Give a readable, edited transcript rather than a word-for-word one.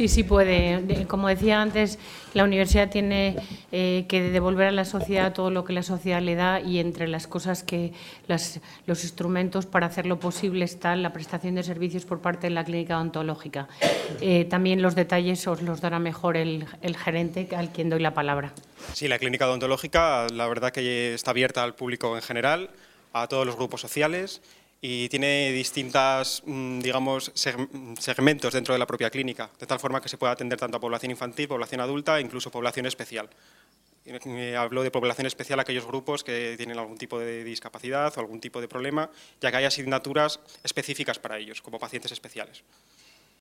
Sí, sí puede. Como decía antes, la universidad tiene que devolver a la sociedad todo lo que la sociedad le da, y entre las cosas que los instrumentos para hacerlo posible está la prestación de servicios por parte de la clínica odontológica. También los detalles os los dará mejor el gerente, al quien doy la palabra. Sí, la clínica odontológica, la verdad que está abierta al público en general, a todos los grupos sociales, y tiene distintas, digamos, segmentos dentro de la propia clínica, de tal forma que se puede atender tanto a población infantil, población adulta e incluso población especial. Hablo de población especial a aquellos grupos que tienen algún tipo de discapacidad o algún tipo de problema, ya que hay asignaturas específicas para ellos, como pacientes especiales.